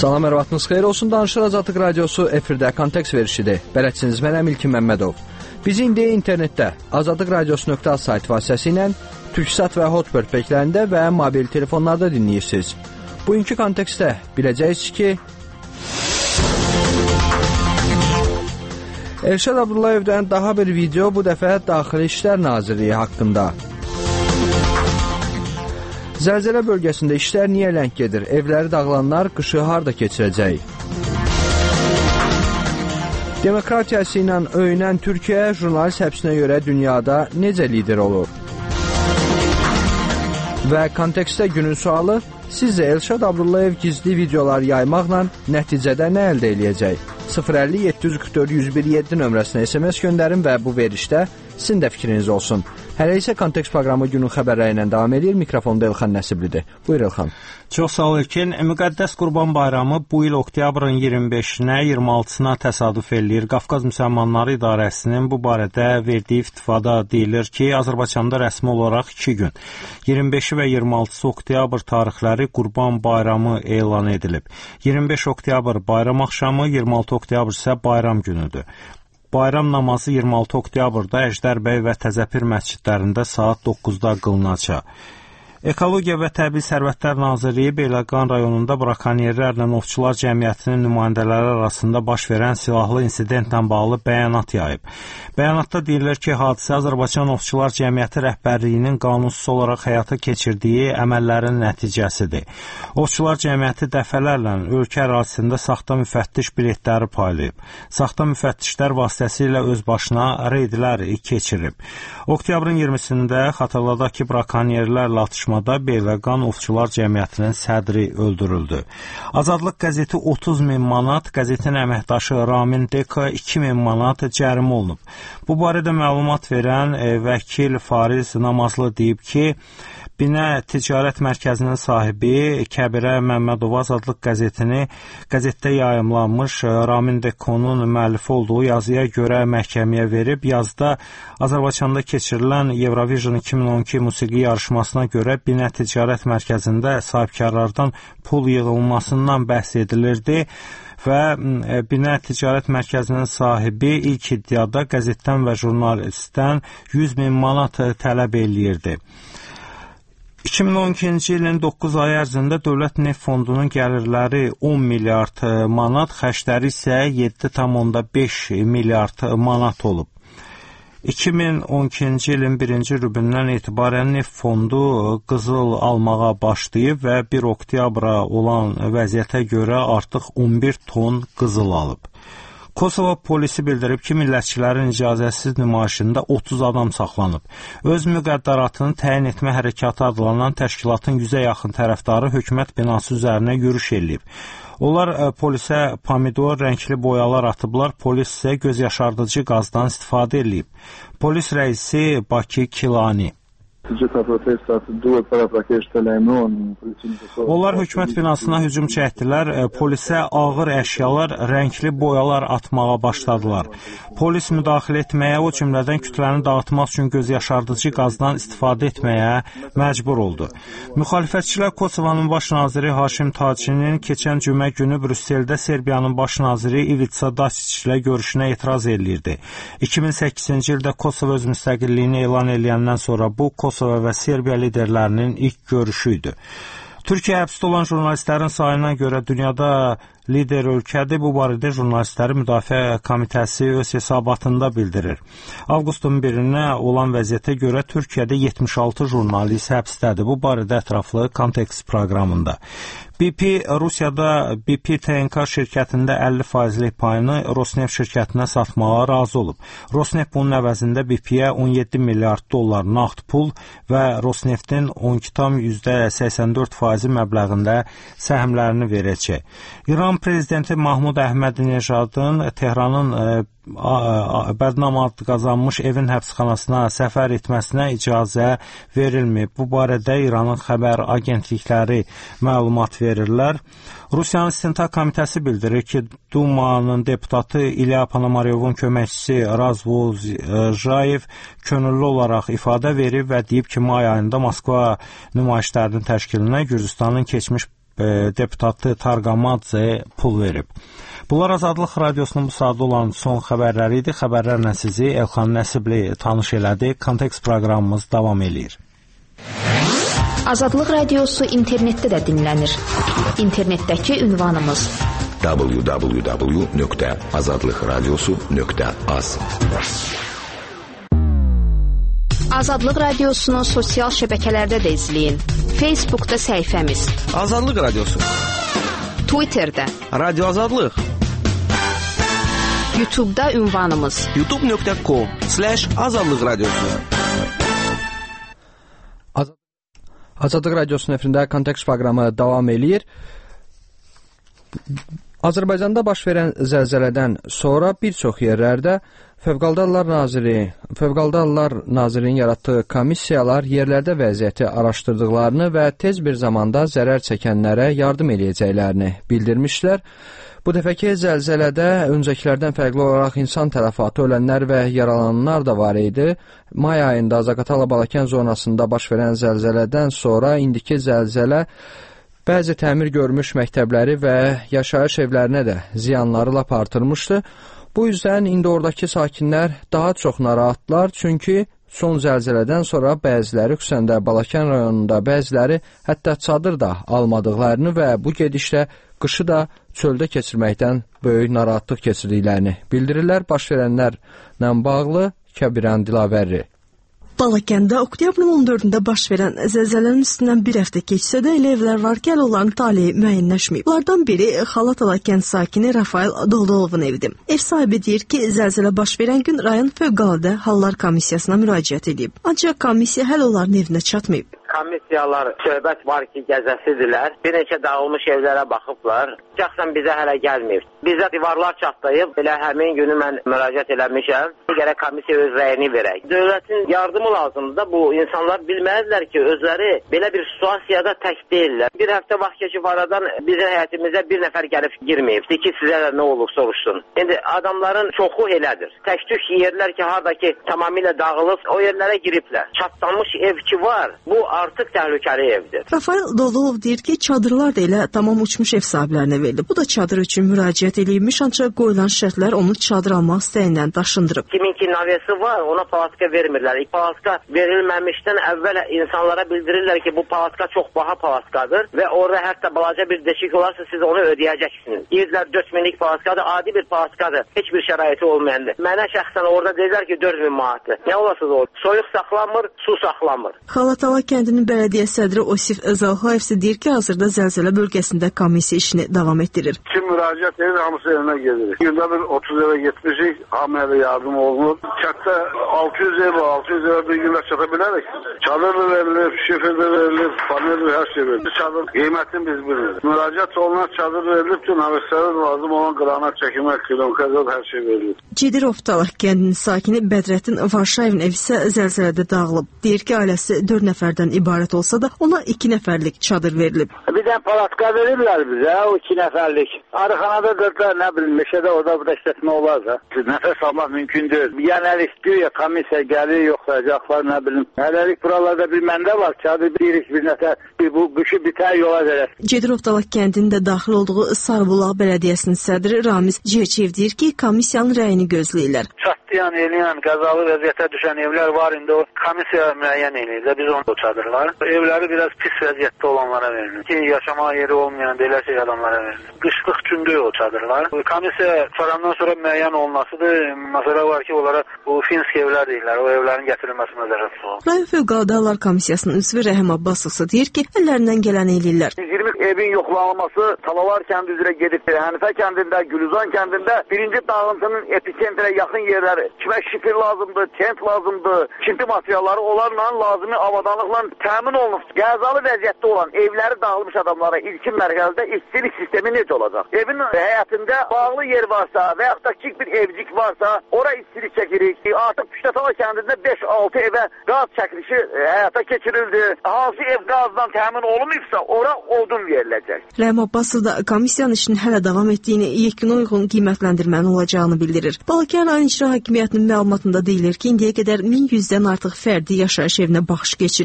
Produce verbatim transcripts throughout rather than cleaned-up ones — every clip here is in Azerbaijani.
Salam, hər vaxtınız xeyir olsun. Danışır Azadlıq Radiosu efirdə kontekst verişidir. Bələdçiniz mənəm İlkin Məmmədov. Bizi indi internetdə azadlıq radiosu nöqtə az sayt vasitəsilə Türksat və Hotbird peklərində və mobil telefonlarda dinləyirsiniz. Bugünkü kontekstdə biləcəksiniz ki, Elşad Abdullayevdən daha bir video, bu dəfə Daxili İşlər Nazirliyi haqqında. Zəlzələ bölgəsində işlər niyə ləng gedir? Evləri dağılanlar qışı harda keçirəcək? Demokratiyası ilə öyünən Türkiyə jurnalist həbsinə görə dünyada necə lider olur? Və kontekstdə günün sualı, sizcə Elşad Abdullayev gizli videolar yaymaqla nəticədə nə əldə eləyəcək? sıfır əlli yeddi yüz qırx dörd yüz bir yeddi nömrəsinə S M S göndərin və bu verişdə sizin də fikriniz olsun. Hələ isə kontekst proqramı günün xəbərləri ilə davam edir. Mikrofonda Elxan Nəsiblidir. Buyur Elxan. Çox sağ ol İlkin. Müqəddəs Qurban Bayramı bu il oktyabrın iyirmi beşinə, iyirmi altısına təsadüf eləyir. Qafqaz Müsəlmanları İdarəsinin bu barədə verdiyi iftifada deyilir ki, Azərbaycanda rəsmi olaraq iki gün, iyirmi beşi və iyirmi altısı oktyabr tarixləri Qurban Bayramı elan edilib. iyirmi beş oktyabr bayram axşamı, iyirmi altı oktyabr isə bayram günüdür. Bayram namazı iyirmi altı oktyabrda Əjdərbəy və Təzəpir məscidlərində saat doqquzda qılınacaq. Ekologiya və Təbii Sərvətlər Nazirliyi Beyləqan rayonunda brakonyerlərlə Ovçular Cəmiyyətinin nümayəndələri arasında baş verən silahlı insidentlə bağlı bəyanat yayıb. Bəyanatda deyilir ki, hadisə Azərbaycan Ovçular Cəmiyyəti rəhbərliyinin qanunsuz olaraq həyata keçirdiyi əməllərin nəticəsidir. Ovçular Cəmiyyəti dəfələrlə ölkə ərazisində saxta müfəttiş biletləri paylayıb. Saxta müfəttişlər vasitəsilə öz başına reydlər keçirib. Oktyabrın iyirmisində xatırladaq ki, brakonyerlərlə atışma Beyləqan Ovçular Cəmiyyətinin sədri öldürüldü. Azadlıq qəzeti otuz min manat, qəzetin əməkdaşı Ramin Deka iki min manat cərimə olunub. Bu barədə məlumat verən e, vəkil Fariz Namazlı deyib ki, Binə Ticarət Mərkəzinin sahibi Kəbirə Məmmədova Azadlıq qəzetini qəzetdə yayımlanmış Ramin Dekonun müəllifi olduğu yazıya görə məhkəməyə verib. Yazıda Azərbaycanda keçirilən Eurovision iki min on iki musiqi yarışmasına görə Binə Ticarət Mərkəzində sahibkarlardan pul yığılmasından bəhs edilirdi və Binə Ticarət Mərkəzinin sahibi ilk iddiada qəzetdən və jurnalistdən yüz min manat tələb eləyirdi. iki min on ikinci ilin doqquz ay ərzində Dövlət Neft Fondunun gəlirləri on milyard manat, xərcləri isə yeddi tam beş milyard manat olub. iki min on ikinci ilin birinci rübündən etibarən Neft Fondu qızıl almağa başlayıb və bir oktyabra olan vəziyyətə görə artıq on bir ton qızıl alıb. Kosova polisi bildirib ki, millətçilərin icazəsiz nümayişində otuz adam saxlanıb. Öz müqəddəratını təyin etmə hərəkatı adlanan təşkilatın yüzə yaxın tərəfdarı hökumət binası üzərinə yürüş eləyib. Onlar ə, polisə pomidor rəngli boyalar atıblar, polis isə göz yaşardıcı qazdan istifadə eləyib. Polis rəisi Bakı Kilani. Onlar hökumət binasına hücum çəkdilər, polisə ağır əşyalar, rəngli boyalar atmağa başladılar. Polis müdaxilə etməyə, o cümlədən kütləni dağıtmaq üçün göz yaşardıcı qazdan istifadə etməyə məcbur oldu. Müxalifətçilər Kosovanın baş naziri Haşim Tacinin keçən cümə günü Brüsseldə Serbiyanın baş naziri Ivica Dačić ilə görüşünə etiraz eləyirdi. iki min səkkizinci ildə Kosova öz müstəqilliyini elan eləyəndən sonra bu, Kosova və Serbiya liderlərinin ilk görüşü idi. Türkiyə həbsdə olan jurnalistlərin sayına görə dünyada lider ölkədir. Bu barədə Jurnalistləri Müdafiə Komitəsi öz hesabatında bildirir. Avqustun birinə olan vəziyyətə görə Türkiyədə yetmiş altı jurnalist həbsdədir. Bu barədə ətraflı kontekst proqramında. B P Rusiyada B P T N K şirkətində əlli faizlik payını Rosneft şirkətinə satmağa razı olub. Rosneft bunun əvəzində B P-yə on yeddi milyard dollar nağd pul və Rosneftin on iki tam səksən dörd faizi məbləğində səhmlərini verəcək. İran prezidenti Mahmud Əhmədinejadın Tehranın e, bədnam adı qazanmış evin həbsxanasına səfər etməsinə icazə verilməyib. Bu barədə İranın xəbər agentlikləri məlumat verirlər. Rusiyanın İstintaq Komitəsi bildirir ki, Dumanın deputatı İlya Ponomaryovun köməkçisi Razvozjayev könüllü olaraq ifadə verib və deyib ki, may ayında Moskva nümayişlərinin təşkilinə Gürcüstanın keçmiş e, deputatı Targamadze pul verib. Bunlar Azadlıq Radiosunun bu saatda olan son xəbərləri idi. Xəbərlərlə sizi Elxan Nəsibli tanış elədi. Kontekst proqramımız davam eləyir. Azadlıq Radiosu internetdə də dinlənir. İnternetdəki ünvanımız w w w nöqtə azadlıq radiosu nöqtə az. Azadlıq Radiosunu sosial şəbəkələrdə də izləyin. Facebookda səhifəmiz Azadlıq Radiosu, Twitterdə Radio Azadlıq, YouTube'da ünvanımız youtube nöqtə com slash azadlıq radiosu. Azadlıq Radiosunun efirində Kontekst proqramı davam eləyir. Azərbaycanda baş verən zəlzələdən sonra bir çox yerlərdə Fövqəladə Hallar Naziri, Fövqəladə Hallar Nazirinin yaratdığı komissiyalar yerlərdə vəziyyəti araşdırdıqlarını və tez bir zamanda zərər çəkənlərə yardım eləyəcəklərini bildirmişlər. Bu dəfəki zəlzələdə öncəkilərdən fərqli olaraq insan tələfatı, ölənlər və yaralananlar da var idi. May ayında Zaqatala-Balakən zonasında baş verən zəlzələdən sonra indiki zəlzələ bəzi təmir görmüş məktəbləri və yaşayış evlərinə də ziyanları lap artırmışdı. Bu yüzden indi oradakı sakinlər daha çox narahatlar, çünki son zəlzələdən sonra bəziləri, xüsusən də Balakən rayonunda bəziləri hətta çadır da almadıqlarını və bu gedişlə qışı da çöldə keçirməkdən böyük narahatlıq keçirdiklərini bildirirlər. Baş verənlərlə bağlı Kəbirən Dilavəri. Balakəndə oktyabrın on dördündə baş verən zəlzələnin üstündən bir həftə keçsə də elə evlər var ki, hələ onların taleyi müəyyənləşməyib. Bunlardan biri Xalatala kənd sakini Rafael Doldolovun evidir. Ev sahibi deyir ki, zəlzələ baş verən gün rayon Fövqəladə Hallar Komissiyasına müraciət edib. Ancaq komissiya hələ onların evinə çatmayıb. Komissiyalar söhbət var ki, gəzəsidirlər. Bir neçə dağılmış evlərə baxıblar. Şəxsən bizə hələ gəlməyib. Bizə divarlar çatlayıb. Elə həmin günü mən müraciət eləmişəm. Gərək komissiya öz rəyini verək. Dövlətin yardımı lazımdır da, bu insanlar bilməlidirlər ki, özləri belə bir situasiyada tək deyirlər. Bir həftə vaxt keçib aradan bizim həyətimizə bir nəfər gəlib girməyibdir ki, sizə də nə olub soruşsun. İndi adamların çoxu elədir. Tək-tük yerlər ki, haradakı tamamilə dağılıb, o yerlərə giriblər. Çatlanmış ev ki var, bu artıq təhlükəli evdir. Rafael Dololov deyir ki, çadırlar da elə tamam uçmuş ev sahiblərinə verildi. Bu da çadır üçün müraciət edilmiş, ancaq qoyulan şərtlər onu çadır almaq istəyindən daşındırıb. Kimin ki navesi var, ona palatka vermirlər. Palatka verilməmişdən əvvəl insanlara bildirirlər ki, bu palatka çox baha palatkadır və orada hətta balaca bir deşik olarsa siz onu ödəyəcəksiniz. Deyirlər dörd minlik palatkadır, adi bir palatkadır. Heç bir şəraiti olmayandır. Mənə şəxsən orada deyirlər ki, dörd min manatdır. Nə olasınız o? Soyuq saxlanmır, su saxlanmır. Xalatala kəndinin bələdiyyə sədri Osif Zalxayev deyir ki, hazırda zəlzələ bölgəsində komissiya işini davam etdirir. Kim müraciət edir, hamısı evinə gedirik. Gündə bir otuz evə getmişik, hamıya yardım olunur. Kətdə altı yüz ev var, altı yüz evə bir gündə çata bilərik. Çadır da verilir, şifir də verilir, panel də hər şey verilir. Çadır qiymətini biz bilirik. Müraciət olunan çadır verilir ki, nəvəsləri lazım olan qırana çəkilmək, kilometrdə hər şey verilir. Cidirovtalaq kəndinin sakini Bədrətin Varşayevin evi isə zəlzələdə dağılıb. Deyir ki, ailəsi dörd nəfərdən ibarət olsa da ona iki nəfərlik çadır verilib. Bir də palatka verirlər bizə, o iki nəfərlik. Arıxanada da nə bilim, meşədə orada burada işlətmə olarsa, nəfəs almaq mümkün deyil. Yəni əl istiyor ya, komissiya gəlir, yoxlayacaqlar, nə bilim. Hələlik buralarda bir məndə var, çadır bir iş bir nəfər, bir bu qışı bitər yola verər. Cidirovtalaq kəndinin də daxil olduğu Sarıbulaq Bələdiyyəsinin sədri Ramiz Ciyəçev deyir ki, komissiyanın rəyini gözləyirlər. Çatlayan, eləyən, qəzalı vəziyyətə düşən evlər var, indi o komissiya müəyyən eləyirlər, biz onu çadırlar. Evləri biraz pis vəziyyətdə olanlara verilir ki, yaşamağa yeri olmayan belə şey adamlara verilir. Qışlıq üçün deyil o çadırlar. Komissiya farandan sonra müəyyən olunmasıdır. Məsələ var ki, onlara bu finsk evlər deyirlər, o evlərin gətirilməsi nəzərdə tutulur. Rayon Fövqəladə Hallar Komissiyasının üzvü Rəhim Abbasovsa deyir ki, əllərindən gələni eləyirlər. yüz iyirmi evin yoxlanılması Talalar kəndi üzrə gedib, Hənifə kəndində, Gülüzan kəndində birinci dağıntının episentrə yaxın yerləri, kimə şifir lazımdır, tent lazımdır, çinti materialları onlarla lazımi avadanlıqla təmin olunub. Qəzalı vəziyyətdə olan evləri dağılmış adamlara ilkin mərhələdə istilik sistemi necə olacaq? Evin həyətində bağlı yer varsa və yaxud da kiçik bir evcik varsa, ora istilik çəkirik. Artıq Püştətala kəndində beş altı evə qaz çəkilişi həyata keçirildi. Hansı ev qazdan təmin olunmayıbsa, ora odun veriləcək. Rəhim Abbasov da komissiyanın işinin hələ davam etdiyini, yekuna uyğun qiymətləndirmənin olacağını bildirir. Balakən rayon icra hakimiyyətinin məlumatında deyilir ki, indiyə qədər min yüzdən artıq fərdi yaşayış evinə baxış keçirilib. Məlum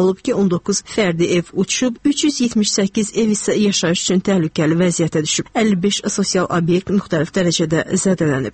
olub ki, on doqquz fərdi ev uçub, üç yüz yetmiş səkkiz ev isə yaşayış üçün təhlükəli vəziyyətə düşüb. əlli beş sosial obyekt müxtəlif dərəcədə zədələnib.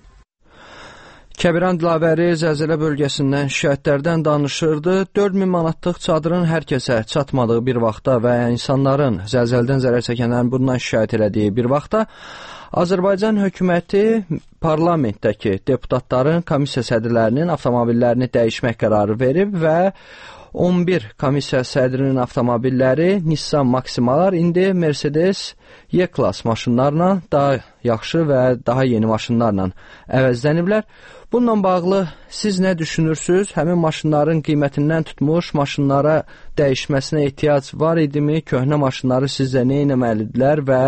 Kəbiran Dilavəri zəlzələ bölgəsindən şikayətlərdən danışırdı. dörd min manatlıq çadırın hər kəsə çatmadığı bir vaxtda və insanların zəlzələdən zərər çəkənlərin bundan şikayət elədiyi bir vaxtda Azərbaycan hökuməti parlamentdəki deputatların komissiya sədrlərinin avtomobillərini dəyişmək qərarı verib və on bir komissiya sədrinin avtomobilləri Nissan Maximalar indi Mercedes E-Class maşınlarla daha yaxşı və daha yeni maşınlarla əvəzləniblər. Bununla bağlı siz nə düşünürsünüz? Həmin maşınların qiymətindən tutmuş maşınlara dəyişməsinə ehtiyac var idimi? Köhnə maşınları sizcə nə etməlidirlər və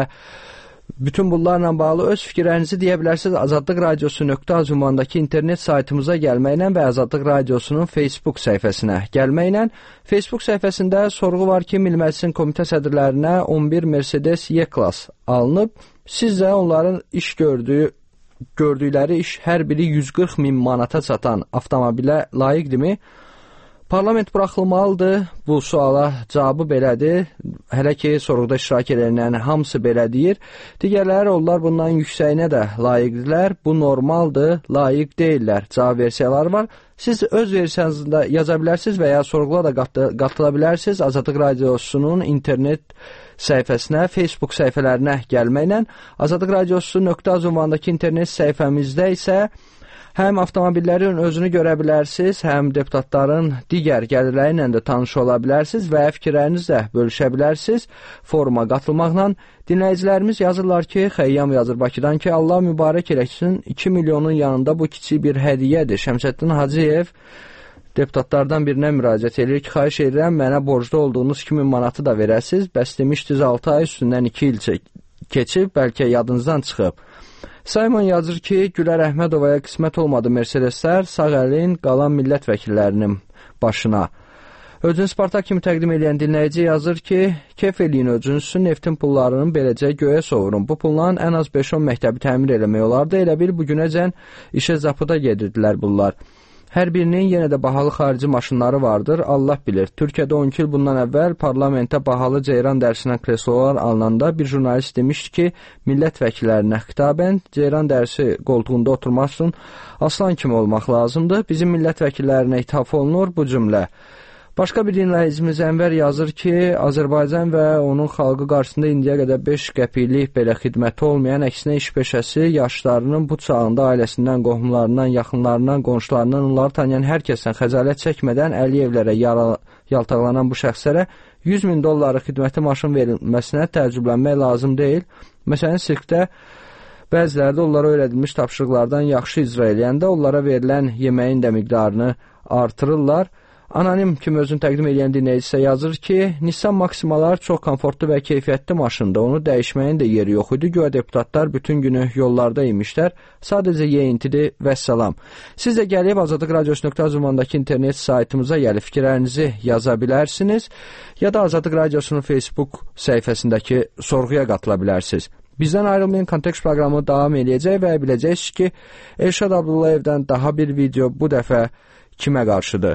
bütün bunlarla bağlı öz fikirlərinizi deyə bilərsiniz. Azadlıq Radiosu nöqtə az ünvanındakı internet saytımıza gəlməklə və Azadlıq Radiosunun Facebook səhifəsinə gəlməklə. Facebook səhifəsində sorğu var ki, Milli Məclisin komitə sədrlərinə on bir Mercedes E-Class alınıb. Sizcə onların iş gördüyü, gördükləri iş hər biri yüz qırx min manata çatan avtomobilə layiqdirmi? Parlament buraxılmalıdır. Bu suala cavabı belədir. Hələ ki, sorğuda iştirak edənlərin hamısı belə deyir. Digərləri onlar bundan yüksəyinə də layiqdirlər. Bu normaldır, layiq deyirlər. Cavab versiyaları var. Siz öz versiyanızda yaza bilərsiniz və ya sorğulara da qatı, qatıla bilərsiniz. Azadlıq Radiosunun internet səhifəsinə, Facebook səhifələrinə gəlməklə. Azadlıq Radiosu nöqtə az ünvanındakı internet səhifəmizdə isə həm avtomobillərin özünü görə bilərsiniz, həm deputatların digər gəlirləri ilə də tanış ola bilərsiniz və fikirlərinizi də bölüşə bilərsiniz foruma qatılmaqla. Dinləyicilərimiz yazırlar ki, Xəyyam yazır Bakıdan ki, Allah mübarək eləsin, iki milyonun yanında bu kiçik bir hədiyyədir. Şəmsəddin Hacıyev deputatlardan birinə müraciət edir ki, xahiş edirəm, mənə borcda olduğunuz iki min manatı da verəsiniz. Bəs demişdiniz altı ay üstündən iki il keçib, bəlkə yadınızdan çıxıb. Simon yazır ki, Gülər Əhmədovaya qismət olmadı Mercedeslər, sağ əlin qalan millət vəkillərinin başına. Öcün Spartak kimi təqdim edən dinləyici yazır ki, kef eləyin öcünsün, neftin pullarının beləcə göyə sovurun. Bu pullan ən az beş on məktəbi təmir eləmək olardı, elə bil bugünəcən işə zapıda gedirdilər bunlar. Hər birinin yenə də bahalı xarici maşınları vardır, Allah bilir. Türkiyədə on iki il bundan əvvəl parlamentə bahalı ceyran dərsindən kreslolar alınanda bir jurnalist demişdi ki, millət vəkillərinə xitabən ceyran dərsi qoltuğunda oturmaq üçün aslan kimi olmaq lazımdır. Bizim millət vəkillərinə ithaf olunur bu cümlə. Başqa bir dinləyicimiz Ənvər yazır ki, Azərbaycan və onun xalqı qarşısında indiyə qədər beş qəpiklik belə xidməti olmayan, əksinə iş peşəsi yaşlarının bu çağında ailəsindən, qohumlarından, yaxınlarından, qonşularından, onları tanıyan hər kəsdən xəcalət çəkmədən Əliyevlərə yaltaqlanan bu şəxslərə yüz min dolları xidməti maşın verilməsinə təəccüblənmək lazım deyil. Məsələn, sirkdə bəziləri də onlara öyrədilmiş tapşırıqlardan yaxşı icra eləyəndə onlara verilən yeməyin də miqdarını artırırlar. Anonim kimi özünü təqdim edən dinləyicisi yazır ki, Nissan Maximalar çox komfortlu və keyfiyyətli maşındır. Onu dəyişməyin də yeri yox idi. Göyə deputatlar bütün günü yollarda imişlər. Sadəcə yeyintidir və salam. Siz də gəlib Azadlıq Radiosu nöqtə az ünvanındakı internet saytımıza gəlib fikirlərinizi yaza bilərsiniz ya da Azadlıq Radiosunun Facebook səhifəsindəki sorğuya qatıla bilərsiniz. Bizdən ayrılmayın, Kontekst proqramı davam edəcək və biləcəksiniz ki, Elşad Abdullayevdən daha bir video bu dəfə kimə qarşıdır?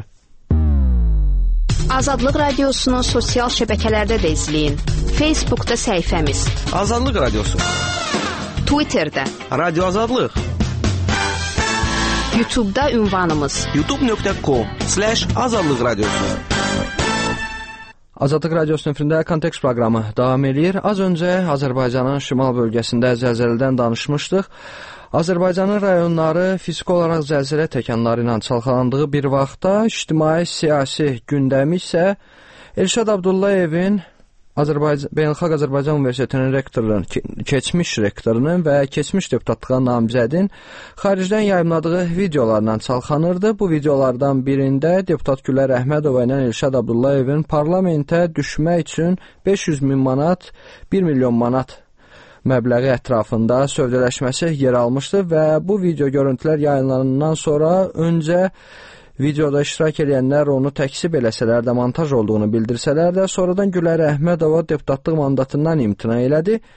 Azadlıq Radiosunun sosial şəbəkələrdə də izləyin. Facebookda səhifəmiz Azadlıq Radiosu, Twitterdə Radio Azadlıq, YouTube'da ünvanımız youtube nöqtə com slash azadlıq radiosu. Azadlıq Radiosu nömrəsində Kontekst proqramı davam edir. Az öncə Azərbaycanın şimal bölgəsində zəlzələdən danışmışdıq. Azərbaycanın rayonları fiziki olaraq zəlzələ təkanları ilə çalxalandığı bir vaxtda ictimai-siyasi gündəmi isə Elşad Abdullayevin Azərbaycan, Beynəlxalq Azərbaycan Universitetinin rektorunun, keçmiş rektorunun və keçmiş deputatlığa namizədin xaricdən yayımladığı videolarla çalxanırdı. Bu videolardan birində deputat Gülər Əhmədova ilə Elşad Abdullayevin parlamentə düşmək üçün beş yüz min manat, bir milyon manat məbləği ətrafında sövdələşməsi yer almışdı və bu video görüntülər yayınlanandan sonra öncə videoda iştirak edənlər onu təksib eləsələr də, montaj olduğunu bildirsələr də, sonradan Gülər Əhmədova deputatlıq mandatından imtina elədi.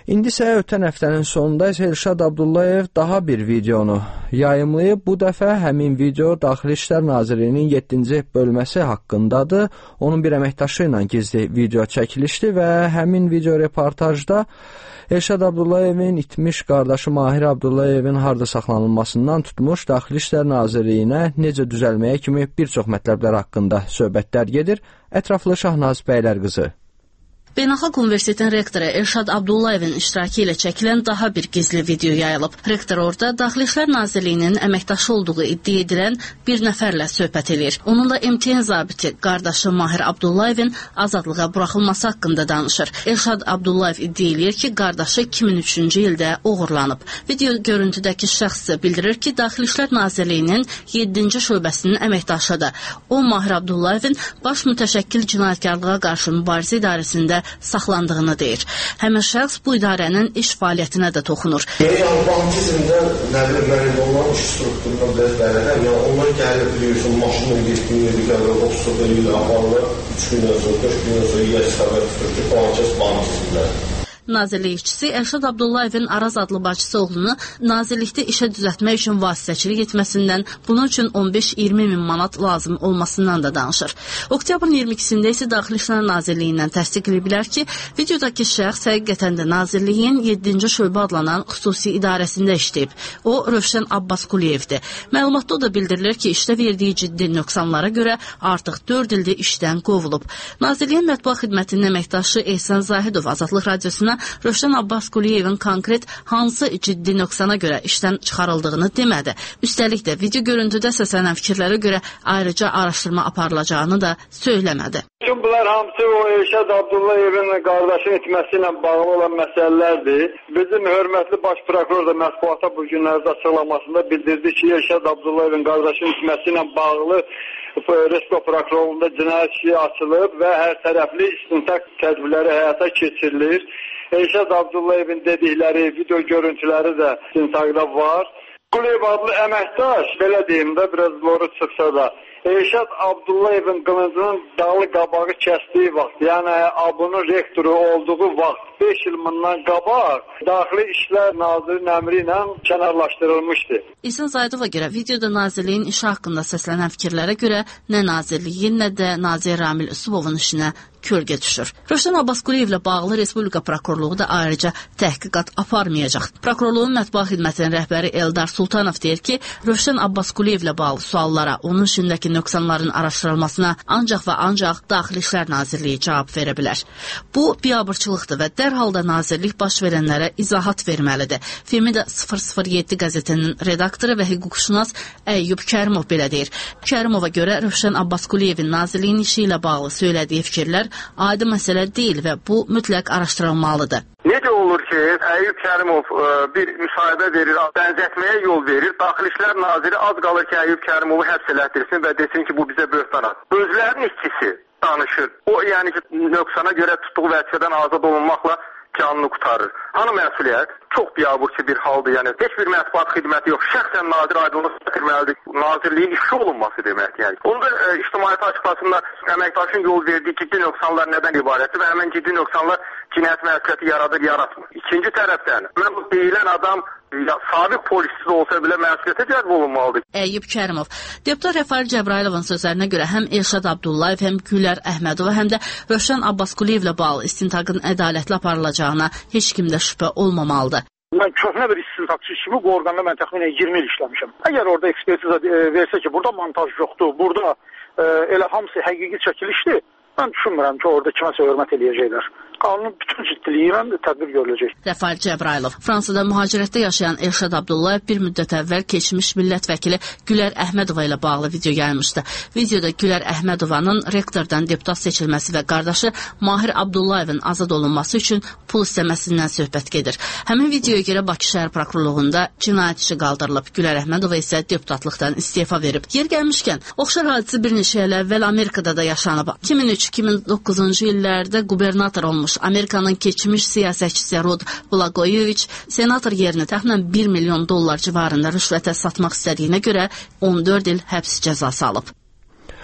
İndi isə ötən həftənin sonunda Elşad Abdullayev daha bir videonu yayımlayıb. Bu dəfə həmin video Daxili İşlər Nazirliyinin yeddinci bölməsi haqqındadır. Onun bir əməkdaşı ilə gizli video çəkilişdi və həmin video reportajda Elşad Abdullayevin itmiş qardaşı Mahir Abdullayevin harda saxlanılmasından tutmuş Daxili İşlər Nazirliyinə necə düzəlməyə kimi bir çox mətləblər haqqında söhbətlər gedir. Ətraflı Şahnaz Bəylərqızı. Beynəlxalq Universitetin rektoru Elşad Abdullayevin iştirakı ilə çəkilən daha bir gizli video yayılıb. Rektor orada Daxili İşlər Nazirliyinin əməkdaşı olduğu iddia edilən bir nəfərlə söhbət edir. Onunla M T N zabiti qardaşı Mahir Abdullayevin azadlığa buraxılması haqqında danışır. Elşad Abdullayev iddia edir ki, qardaşı iki min üçüncü ildə oğurlanıb. Video görüntüdəki şəxs bildirir ki, Daxili İşlər Nazirliyinin yeddinci şöbəsinin əməkdaşıdır. O, Mahir Abdullayevin baş mütəşəkkil cinayətkarlığa qarşı mübarizə idarəsində saxlandığını deyir. Həmin şəxs bu idarənin iş fəaliyyətinə də toxunur. Yəni, bankizmdə nə bilim, mən onların iş strukturundan biraz bələdəm. Yəni, onlar gəlir, biliyorsun, maşınla getdiyini, bir gəlir, otuz ilə aparılır, üç gündən sonra, dörd gündən sonra yəs xəbər tutur ki, bankis bankizmdə. Nazirlik işçisi Elşad Abdullayevin Araz adlı bacısı oğlunu nazirlikdə işə düzəltmək üçün vasitəçilik etməsindən, bunun üçün on beş iyirmi min manat lazım olmasından da danışır. Oktyabrın iyirmi ikisində isə Daxili İşlər Nazirliyindən təsdiqləyiblər ki, videodakı şəxs həqiqətən də Nazirliyin yeddinci şöbə adlanan xüsusi idarəsində işləyib. O, Rövşən Abbasquliyevdir. Məlumatda o da bildirilir ki, işdə verdiyi ciddi nöqsanlara görə artıq dörd ildir işdən qovulub. Nazirliyin mətbuat xidmətinin əməkdaşı Ehsan Zahidov Azadlıq Radiosuna Rövşən Abbasquliyevin konkret hansı ciddi nöqsana görə işdən çıxarıldığını demədi. Üstəlik də video görüntüdə səslənən fikirlərə görə ayrıca araşdırma aparılacağını da söyləmədi. Bütün bunlar hamısı o Elşad Abdullayevin qardaşının itməsi ilə bağlı olan məsələlərdir. Bizim hörmətli baş prokuror da mətbuata bu günlərdə açıqlamasında bildirdi ki, Elşad Abdullayevin qardaşının itməsi ilə bağlı Respublika prokurorluğunda cinayət işi açılıb və hər tərəfli istintaq tədbirləri həyata keçirilir. Elşad Abdullayevin dedikləri video görüntüləri də istintaqda var. Quliyev adlı əməkdaş, belə deyim də, biraz zoru çıxsa da, Elşad Abdullayevin qılıncının dalı qabağı kəsdiyi vaxt, yəni abunun rektoru olduğu vaxt, beş il bundan qabaq Daxili İşlər Nazirinin əmri ilə kənarlaşdırılmışdı. İhsan Zaydova görə videoda Nazirliyin işi haqqında səslənən fikirlərə görə nə Nazirliyin, nə də Nazir Ramil Üsubovun işinə kölgə düşür. Rövşən Abbasquliyevlə bağlı Respublika Prokurorluğu da ayrıca təhqiqat aparmayacaq. Prokurorluğun mətbuat xidmətinin rəhbəri Eldar Sultanov deyir ki, Rövşən Abbasquliyevlə bağlı suallara, onun işindəki nöqsanların araşdırılmasına ancaq və ancaq Daxili İşlər Nazirliyi cavab verə bilər. Bu, biabırçılıqdır və dərhal da Nazirlik baş verənlərə izahat verməlidir. Femida sıfır sıfır yeddi qəzetinin redaktoru və hüquqşünas Əyyub Kərimov belə deyir. Kərimova görə Rövşən Abbasquliyevin Nazirliyin işi ilə bağlı söylədiyi fikirlər adi məsələ deyil və bu mütləq araşdırılmalıdır. Necə olur ki, Əyyub Kərimov ə, bir müsahibə verir, bənzətməyə yol verir. Daxili İşlər Naziri az qalır ki, Əyyub Kərimovu həbs elətdirsin və desin ki, bu bizə böhtan at. Özlərinin işçisi danışır. O, yəni ki, nöqsana görə tutduğu vəzifədən azad olunmaqla canını qutarır. Hanı məsuliyyət? Çox biabırçı bir haldır. Yəni, heç bir mətbuat xidməti yox. Şəxsən nazir aydınlıq gətirməlidir. Nazirliyin işi olunması demək. Yəni. Onu da e, ictimaiyyətə açıqlasında əməkdaşın yol verdiyi ciddi nöqsanlar nədən ibarətdir və həmən ciddi nöqsanlar cinayət məsuliyyəti yaradır, yaratmır. İkinci tərəfdən, mən bu deyilən adam ya, sabiq polissiz olsa belə məsuliyyətə cəlb olunmalıdır. Əyyub Kərimov. Deputat Rəfail Cəbrayılovun sözlərinə görə həm Elşad Abdullayev, həm Gülər Əhmədova, həm də Rövşən Abbasquliyevlə bağlı istintaqın ədalətli aparılacağına heç kimdə şübhə olmamalıdır. Mən köhnə bir istintaqçı kimi bu orqanda mən təxminən iyirmi il işləmişəm. Əgər orada ekspertiza versə ki, burada montaj yoxdur, burada e, elə hamısı həqiqi çəkilişdir, mən düşünmürəm ki, orada kiməsə hörmət eləyəcəklər. Qanunun bütün ciddiliyi ilə tədbir görüləcək. Rəfail Cəbrayılov. Fransada mühacirətdə yaşayan Elşad Abdullayev bir müddət əvvəl keçmiş millət vəkili Gülər Əhmədova ilə bağlı video yaymışdı. Videoda Gülər Əhmədovanın rektordan deputat seçilməsi və qardaşı Mahir Abdullayevin azad olunması üçün pul istəməsindən söhbət gedir. Həmin videoya görə Bakı şəhər prokurorluğunda cinayət işi qaldırılıb. Gülər Əhmədova isə deputatlıqdan istefa verib. Yer gəlmişkən, oxşar hadisə bir neçə il əvvəl Amerikada da yaşanıb. iki min üç iki min doqquzuncu illərdə qubernator olmuş Amerikanın keçmiş siyasətçisi Rod Blagojeviç senator yerini təxminən bir milyon dollar civarında rüşvətə satmaq istədiyinə görə on dörd il həbs cəzası alıb.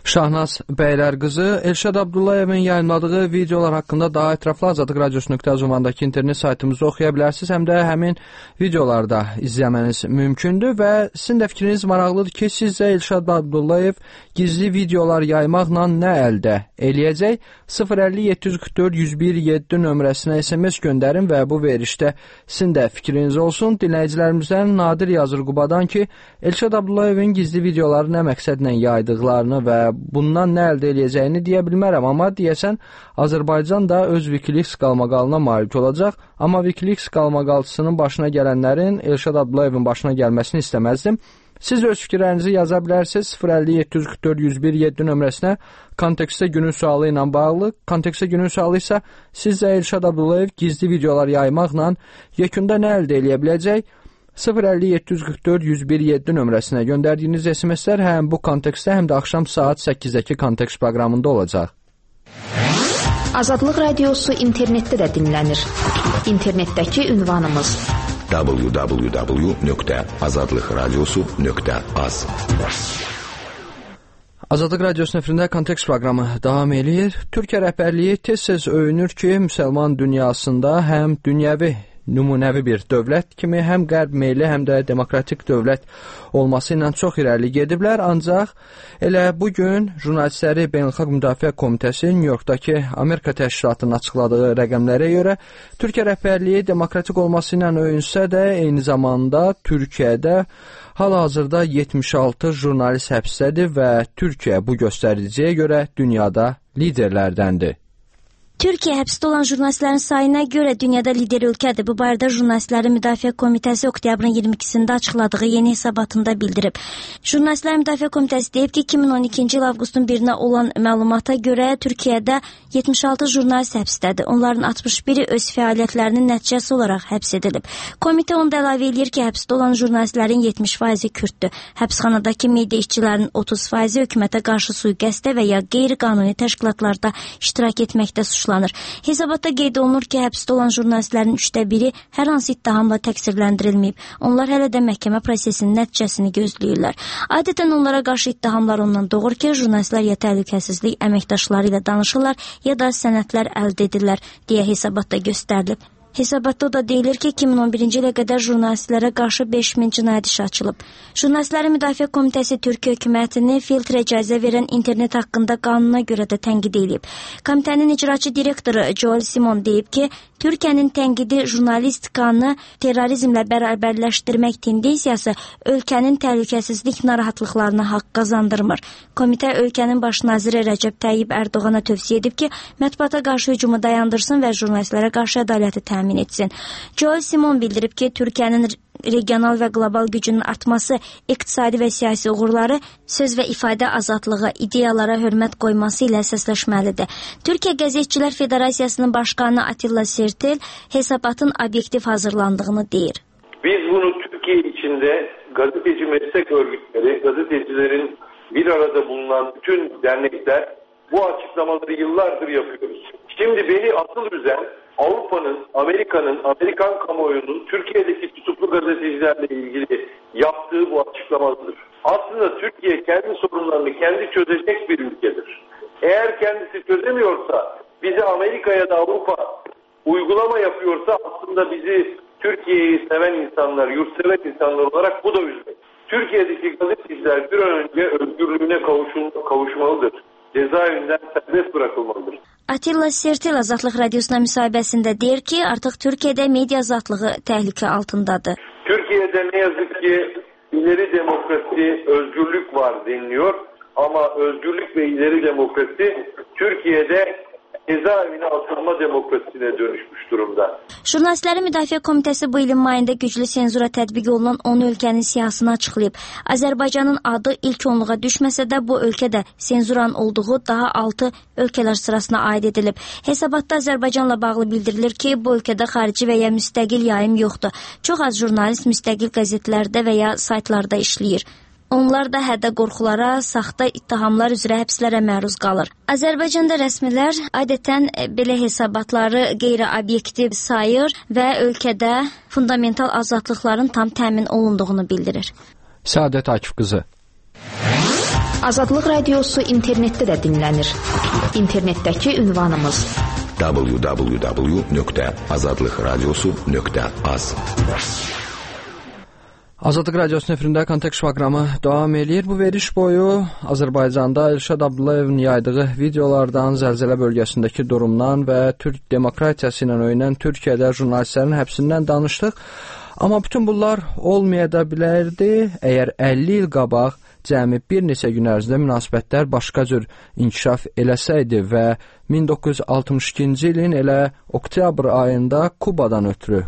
Şahnaz Bəylərqızı Elşad Abdullayevin yayınladığı videolar haqqında daha ətraflı azadlıq radiosu nöqtə az ümandakı internet saytımızda oxuya bilərsiniz. Həm də həmin videolarda izləməniz mümkündür və sizin də fikriniz maraqlıdır ki, sizcə Elşad Abdullayev gizli videolar yaymaqla nə əldə eləyəcək? sıfır əlli yeddi yüz qırx dörd yüz bir yeddi nömrəsinə S M S göndərin və bu verilişdə sizin də fikriniz olsun. Dinləyicilərimizdən Nadir yazır Qubadan ki, Elşad Abdullayevin gizli videoları nə məqsədlə yaydıqlarını və bundan nə əldə eləyəcəyini deyə bilmərəm, amma deyəsən Azərbaycan da öz Wikileaks qalmaqalına malik olacaq, amma Wikileaks qalmaqalçısının başına gələnlərin Elşad Abdullayevin başına gəlməsini istəməzdim. Siz öz fikirlərinizi yaza bilərsiniz sıfır əlli yeddi yüz qırx dörd yüz bir yeddi nömrəsinə kontekstə günün sualı ilə bağlı. Kontekstə günün sualı isə sizcə Elşad Abdullayev gizli videolar yaymaqla yekunda nə əldə eləyə biləcək? sıfır əlli yeddi yüz qırx dörd yüz bir yeddi nömrəsinə göndərdiyiniz S M S-lər həm bu kontekstdə, həm də axşam saat səkkizdə kontekst proqramında olacaq. Azadlıq Radiosu internetdə də dinlənir. İnternetdəki ünvanımız w w w nöqtə azadlıq radiosu nöqtə az. Azadlıq Radiosu nöfründə kontekst proqramı davam eləyir. Türkiyə rəhbərliyi tez-tez öyünür ki, müsəlman dünyasında həm dünyəvi nümunəvi bir dövlət kimi həm qərb meyli, həm də demokratik dövlət olması ilə çox irəli gediblər. Ancaq elə bugün jurnalistləri Beynəlxalq Müdafiə Komitəsi New Yorkdakı Amerika təşkilatının açıqladığı rəqəmlərə görə Türkiyə rəhbərliyi demokratik olması ilə öyünsə də eyni zamanda Türkiyədə hal-hazırda yetmiş altı jurnalist həbsdədir və Türkiyə bu göstəriciyə görə dünyada liderlərdəndir. Türkiyə həbsdə olan jurnalistlərin sayına görə dünyada lider ölkədir. Bu barədə Jurnalistlərin Müdafiə Komitəsi oktyabrın iyirmi ikisində açıqladığı yeni hesabatında bildirib. Jurnalistlərin Müdafiə Komitəsi deyib ki, iki min on ikinci il avqustun birinə olan məlumata görə Türkiyədə yetmiş altı jurnalist həbsdədir. Onların altmış biri öz fəaliyyətlərinin nəticəsi olaraq həbs edilib. Komitə onu da əlavə edir ki, həbsdə olan jurnalistlərin yetmiş faizi kürdür. Həbsxanadakı media işçilərinin otuz faizi hökumətə qarşı sui-qəsdə və ya qeyri-qanuni təşkilatlarda iştirak etməkdə suçlanır. Hesabatda qeyd olunur ki, həbsdə olan jurnalistlərin üçdə biri hər hansı ittihamla təqsirləndirilməyib. Onlar hələ də məhkəmə prosesinin nəticəsini gözləyirlər. Adətən onlara qarşı ittihamlar ondan doğur ki, jurnalistlər ya təhlükəsizlik əməkdaşları ilə danışırlar, ya da sənədlər əldə edirlər, deyə hesabatda göstərilib. Hesabatda da deyilir ki, iki min on birinci ilə qədər jurnalistlərə qarşı beş min cinayət işi açılıb. Jurnalistlərin Müdafiə Komitəsi Türkiyə hökumətini filtrə icazə verən internet haqqında qanuna görə də tənqid edib. Komitənin icraçı direktoru Joel Simon deyib ki, Türkiyənin tənqidi jurnalistikanı terrorizmlə bərabərləşdirmək tendensiyası ölkənin təhlükəsizlik narahatlıqlarına haqq qazandırmır. Komitə ölkənin baş naziri Rəcəb Tayyib Ərdoğana tövsiyə edib ki, mətbuata qarşı hücumu dayandırsın və jurnalistlərə qarşı ədaləti təmin etsin. Joel Simon bildirib ki, Türkiyənin regional və qlobal gücünün artması, iqtisadi və siyasi uğurları, söz və ifadə azadlığı, ideyalara hörmət qoyması ilə əsaslaşmalıdır. Türkiyə Qəzetçilər Federasiyasının başqanı Atilla Sertel hesabatın obyektiv hazırlandığını deyir. Biz bunu Türkiye içinde gazeteci meslek örgütleri, gazetecilerin bir arada bulunan bütün dernekler bu açıklamaları yıllardır yapıyoruz. Şimdi beni asıl üzen Avrupa'nın, Amerika'nın, Amerikan kamuoyunun Türkiye'deki tutuklu gazetecilerle ilgili yaptığı bu açıklamadır. Aslında Türkiye kendi sorunlarını kendi çözecek bir ülkedir. Eğer kendisi çözemiyorsa, bizi Amerika ya da Avrupa uygulama yapıyorsa aslında bizi Türkiye'yi seven insanlar, yurtsever insanlar olarak bu da üzmek. Türkiye'deki gazeteciler bir an önce özgürlüğüne kavuşun, kavuşmalıdır. Cezaevinden serbest bırakılmalıdır. Atilla Sertel Azadlıq Radiosuna müsahibəsində deyir ki, artıq Türkiyədə media azadlığı təhlükə altındadır. Türkiye'de ne yazık ki ileri demokrasi, özgürlük var deniliyor ama özgürlük ve ileri demokrasi Türkiye'de cezaevine atılma demokrasisine dönüşmüş durumda. Jurnalistlərin Müdafiə Komitəsi bu ilin mayında güclü senzura tətbiq olunan on ölkənin siyasını açıqlayıb. Azərbaycanın adı ilk onluğa düşməsə də bu ölkədə senzuranın olduğu daha altı ölkələr sırasına aid edilib. Hesabatda Azərbaycanla bağlı bildirilir ki, bu ölkədə xarici və ya müstəqil yayım yoxdur. Çox az jurnalist müstəqil qəzetlərdə və ya saytlarda işləyir. Onlar da hədə qorxulara, saxta ittihamlar üzrə həbslərə məruz qalır. Azərbaycanda rəsmilər adətən belə hesabatları qeyri-obyektiv sayır və ölkədə fundamental azadlıqların tam təmin olunduğunu bildirir. Səadət Akif qızı. Azadlıq Radiosu internetdə də dinlənir. İnternetdəki ünvanımız w w w nöqtə azadlıq radiosu nöqtə az. Azadlıq Radiosunun efirində Kontekst proqramı davam edir. Bu veriş boyu Azərbaycanda Elşad Abdullayevin yaydığı videolardan, zəlzələ bölgəsindəki durumdan və Türk demokratiyası ilə öyünən Türkiyədə jurnalistlərin həbsindən danışdıq. Amma bütün bunlar olmaya da bilərdi, əgər əlli il qabaq cəmi bir neçə gün ərzində münasibətlər başqa cür inkişaf eləsəydi və min doqquz yüz altmış ikinci ilin elə oktyabr ayında Kubadan ötürü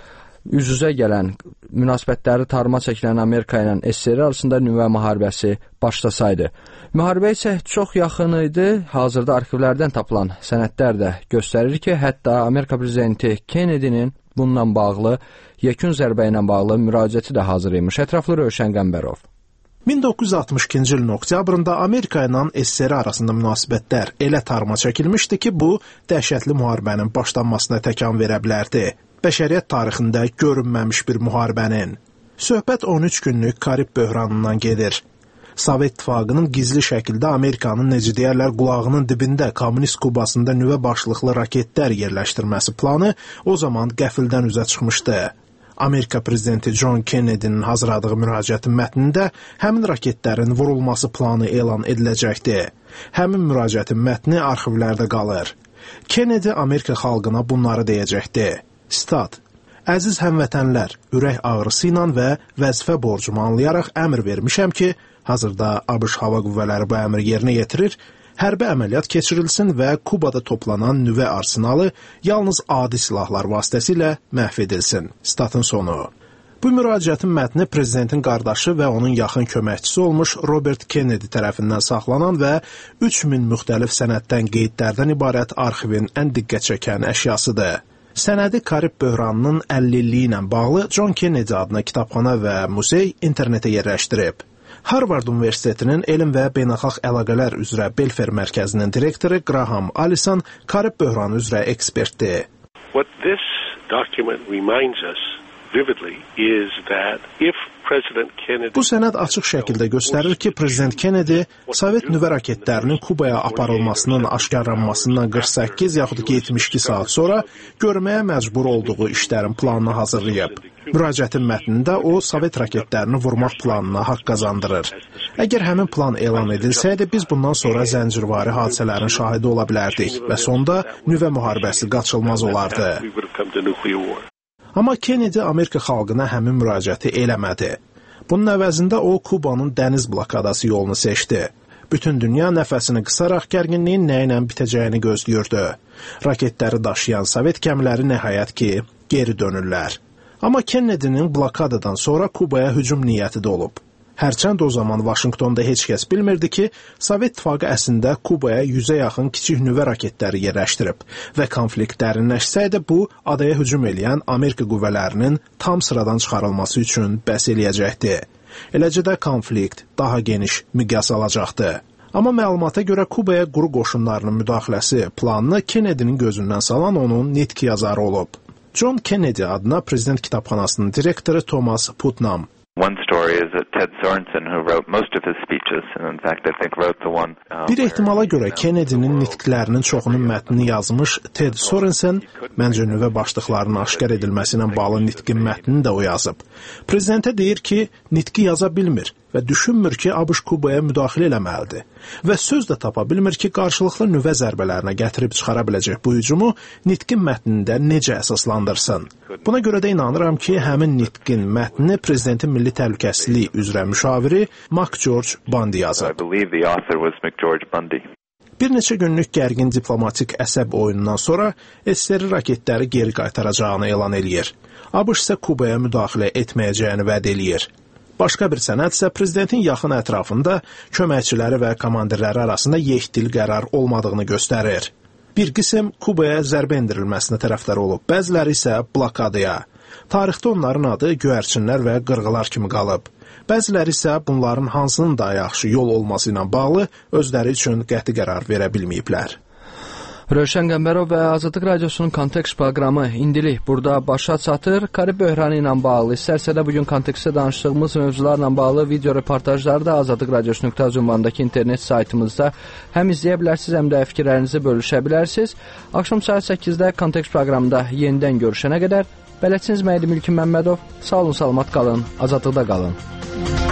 üz-üzə gələn münasibətləri tarıma çəkilən Amerika ilə S S R arasında nüvə müharibəsi başlasaydı. Müharibə isə çox yaxın idi. Hazırda arxivlərdən tapılan sənədlər də göstərir ki, hətta Amerika prezidenti Kennedy'nin bununla bağlı, yekun zərbə ilə bağlı müraciəti də hazır imiş. Ətraflı Rövşən Qəmbərov. min doqquz yüz altmış ikinci ilin oktyabrında Amerika ilə S S R arasında münasibətlər elə tarıma çəkilmişdi ki, bu dəhşətli müharibənin başlanmasına təkan verə bilərdi. Bəşəriyyət tarixində görünməmiş bir müharibənin. Söhbət on üç günlük Karib böhranından gedir. Sovet İttifaqının gizli şəkildə Amerikanın necə deyərlər qulağının dibində kommunist Kubasında nüvə başlıqlı raketlər yerləşdirməsi planı o zaman qəfildən üzə çıxmışdı. Amerika prezidenti John Kennedy'nin hazırladığı müraciətin mətnində həmin raketlərin vurulması planı elan ediləcəkdi. Həmin müraciətin mətni arxivlərdə qalır. Kennedy Amerika xalqına bunları deyəcəkdi. Stat: Əziz həmvətənlər, ürək ağrısı ilə və vəzifə borcumu anlayaraq əmr vermişəm ki, hazırda ABŞ hava qüvvələri bu əmri yerinə yetirir, hərbi əməliyyat keçirilsin və Kubada toplanan nüvə arsenalı yalnız adi silahlar vasitəsilə məhv edilsin. Statın sonu. Bu müraciətin mətni prezidentin qardaşı və onun yaxın köməkçisi olmuş Robert Kennedy tərəfindən saxlanan və üç min müxtəlif sənəddən qeydlərdən ibarət arxivin ən diqqət çəkən əşyasıdır. Sənədi Karib böhranının əlli illiyi ilə bağlı John Kennedy adına kitabxana və muzey internetə yerləşdirib. Harvard Universitetinin Elm və Beynəlxalq Əlaqələr üzrə Belfer Mərkəzinin direktoru Graham Allison Karib böhranı üzrə ekspertdir. What this document reminds us vividly is that if Bu sənəd açıq şəkildə göstərir ki, Prezident Kennedy Sovet nüvə raketlərinin Kubaya aparılmasının aşkarlanmasından qırx səkkiz yaxud yetmiş iki saat sonra görməyə məcbur olduğu işlərin planını hazırlayıb. Müraciətin mətnində o, Sovet raketlərini vurmaq planına haqq qazandırır. Əgər həmin plan elan edilsəydi, biz bundan sonra zəncirvari hadisələrin şahidi ola bilərdik və sonda nüvə müharibəsi qaçılmaz olardı. Amma Kennedy Amerika xalqına həmin müraciəti eləmədi. Bunun əvəzində o, Kubanın dəniz blokadası yolunu seçdi. Bütün dünya nəfəsini qısaraq gərginliyin nə ilə bitəcəyini gözləyirdi. Raketləri daşıyan Sovet gəmiləri nəhayət ki, geri dönürlər. Amma Kennedy'nin blokadadan sonra Kubaya hücum niyyəti də olub. Hərçənd o zaman Vaşinqtonda heç kəs bilmirdi ki, Sovet İttifaqı əslində Kubaya yüzə yaxın kiçik nüvə raketləri yerləşdirib və konflikt dərinləşsəydi bu, adaya hücum eləyən Amerika qüvvələrinin tam sıradan çıxarılması üçün bəs eləyəcəkdi. Eləcə də konflikt daha geniş miqyas alacaqdı. Amma məlumata görə Kubaya quru qoşunlarının müdaxiləsi planını Kennedy'nin gözündən salan onun nitq yazarı olub. John Kennedy adına Prezident Kitabxanasının direktoru Thomas Putnam. One story is that Ted Sorensen, who wrote most of his speeches, and in fact I think wrote the one. Uh, Bir ehtimala görə Kennedy'nin nitqlərinin çoxunun mətnini yazmış Ted Sorensen, məncə nüvə başlıqlarının aşkar edilməsi ilə bağlı nitqin mətnini də o yazıb. Prezidentə deyir ki, nitqi yaza bilmir və düşünmür ki, ABŞ Kubaya müdaxilə eləməlidir. Və söz də tapa bilmir ki, qarşılıqlı nüvə zərbələrinə gətirib çıxara biləcək bu hücumu nitqin mətnində necə əsaslandırsın. Buna görə də inanıram ki, həmin nitqin mətnini Prezidentin Milli Təhlükəsizlik üzrə müşaviri McGeorge Bundy yazıb. Bir neçə günlük gərgin diplomatik əsəb oyunundan sonra S S R raketləri geri qaytaracağını elan eləyir. ABŞ isə Kubaya müdaxilə etməyəcəyini vəd eləyir. Başqa bir sənəd isə prezidentin yaxın ətrafında köməkçiləri və komandirləri arasında yekdil qərar olmadığını göstərir. Bir qism Kubaya zərbə endirilməsinə tərəfdar olub, bəziləri isə blokadaya. Tarixdə onların adı göyərçinlər və qırğılar kimi qalıb. Bəziləri isə bunların hansının daha yaxşı yol olması ilə bağlı özləri üçün qəti qərar verə bilməyiblər. Rövşən Qəmbərov və Azadlıq Radiosunun Kontekst proqramı indilik burada başa çatır. Karib böhranı ilə bağlı, istərsə də bugün kontekstdə danışdığımız mövzularla bağlı video reportajları da azadlıq radiosu nöqtə az ünvanındakı internet saytımızda həm izləyə bilərsiniz, həm də fikirlərinizi bölüşə bilərsiniz. Axşam saat səkkizdə Kontekst proqramında yenidən görüşənə qədər bələdçiniz Məhdi Mülkün Məmmədov. Sağ olun, salamat qalın, azadlıqda qalın.